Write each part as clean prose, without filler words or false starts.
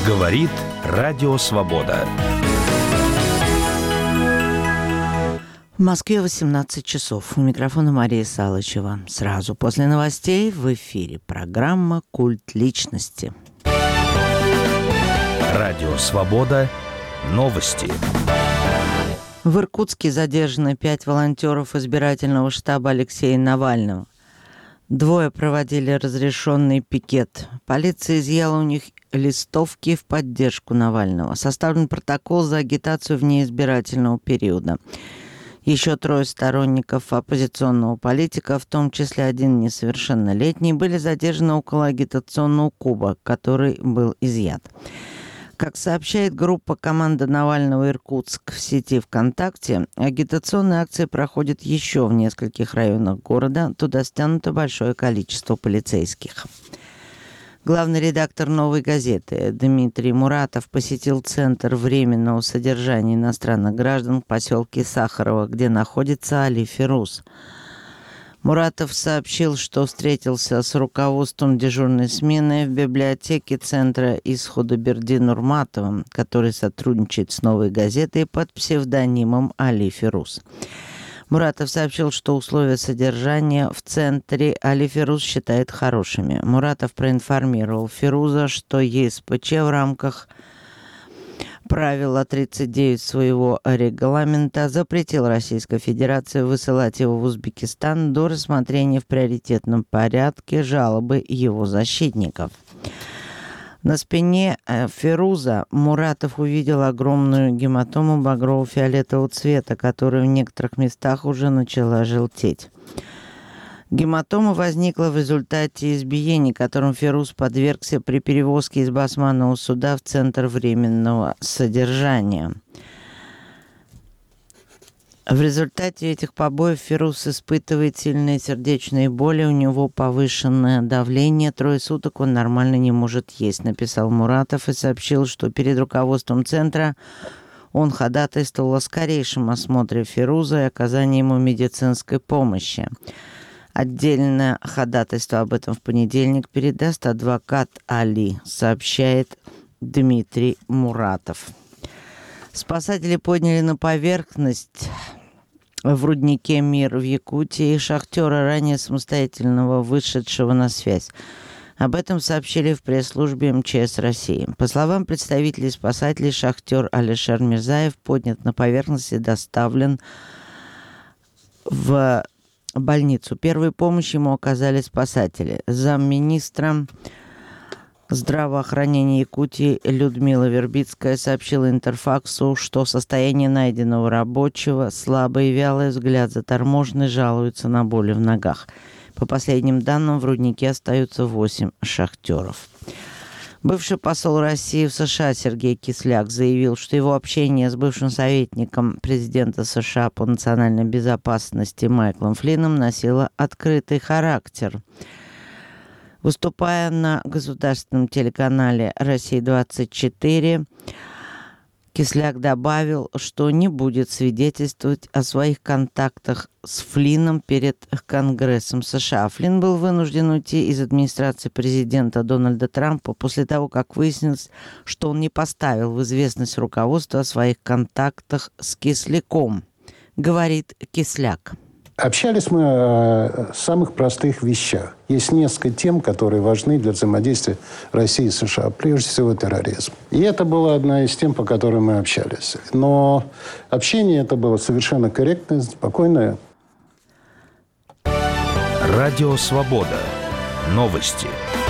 Говорит Радио Свобода. В Москве 18 часов. У микрофона Мария Салычева. Сразу после новостей в эфире программа «Культ личности». Радио Свобода. Новости. В Иркутске задержаны 5 волонтеров избирательного штаба Алексея Навального. 2 проводили разрешенный пикет. Полиция изъяла у них листовки в поддержку Навального. Составлен протокол за агитацию вне избирательного периода. Еще 3 сторонников оппозиционного политика, в том числе 1 несовершеннолетний, были задержаны около агитационного куба, который был изъят. Как сообщает группа «Команда Навального Иркутск» в сети ВКонтакте, агитационные акции проходят еще в нескольких районах города. Туда стянуто большое количество полицейских. Главный редактор «Новой газеты» Дмитрий Муратов посетил Центр временного содержания иностранных граждан в поселке Сахарово, где находится Али Фируз. Муратов сообщил, что встретился с руководством дежурной смены в библиотеке Центра из Худайберди Нурматовым, который сотрудничает с «Новой газетой» под псевдонимом Али Фируз. Муратов сообщил, что условия содержания в центре Али Фируз считает хорошими. Муратов проинформировал Фируза, что ЕСПЧ в рамках правила 39 своего регламента запретил Российской Федерации высылать его в Узбекистан до рассмотрения в приоритетном порядке жалобы его защитников. На спине Фируза Муратов увидел огромную гематому багрово-фиолетового цвета, которая в некоторых местах уже начала желтеть. Гематома возникла в результате избиений, которым Фируз подвергся при перевозке из Басманного суда в Центр временного содержания. В результате этих побоев Фируз испытывает сильные сердечные боли, у него повышенное давление, 3 суток он нормально не может есть, написал Муратов и сообщил, что перед руководством центра он ходатайствовал о скорейшем осмотре Фируза и оказании ему медицинской помощи. Отдельное ходатайство об этом в понедельник передаст адвокат Али, сообщает Дмитрий Муратов. Спасатели подняли на поверхность в руднике «Мир» в Якутии шахтера, ранее самостоятельного вышедшего на связь. Об этом сообщили в пресс-службе МЧС России. По словам представителей спасателей, шахтер Алишер Мирзаев поднят на поверхность и доставлен в больницу. Первую помощь ему оказали спасатели. Замминистра здравоохранения Якутии Людмила Вербицкая сообщила Интерфаксу, что состояние найденного рабочего слабое и вялое, взгляд заторможенный, жалуется на боли в ногах. По последним данным, в руднике остаются 8 шахтеров. Бывший посол России в США Сергей Кисляк заявил, что его общение с бывшим советником президента США по национальной безопасности Майклом Флинном носило открытый характер. Выступая на государственном телеканале «Россия-24», Кисляк добавил, что не будет свидетельствовать о своих контактах с Флинном перед Конгрессом США. Флинн был вынужден уйти из администрации президента Дональда Трампа после того, как выяснилось, что он не поставил в известность руководство о своих контактах с Кисляком, говорит Кисляк. Общались мы о самых простых вещах. Есть несколько тем, которые важны для взаимодействия России и США. Прежде всего, терроризм. И это была одна из тем, по которой мы общались. Но общение это было совершенно корректное, спокойное. Радио Свобода. Новости.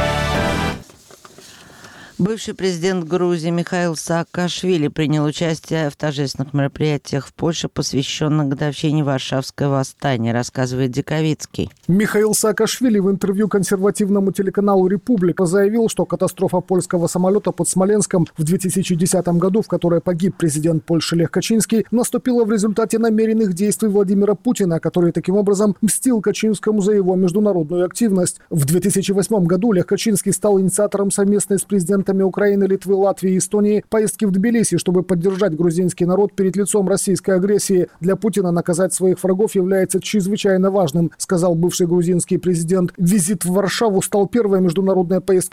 Бывший президент Грузии Михаил Саакашвили принял участие в торжественных мероприятиях в Польше, посвященных годовщине Варшавского восстания, рассказывает Диковицкий. Михаил Саакашвили в интервью консервативному телеканалу «Република» заявил, что катастрофа польского самолета под Смоленском в 2010 году, в которой погиб президент Польши Лех Качинский, наступила в результате намеренных действий Владимира Путина, который таким образом мстил Качинскому за его международную активность. В 2008 году Лех Качинский стал инициатором совместной с президентом Украины, Литвы, Латвии и Эстонии поездки в Тбилиси, чтобы поддержать грузинский народ перед лицом российской агрессии. Для Путина наказать своих врагов является чрезвычайно важным, сказал бывший грузинский президент. Визит в Варшаву стал первой международной поездкой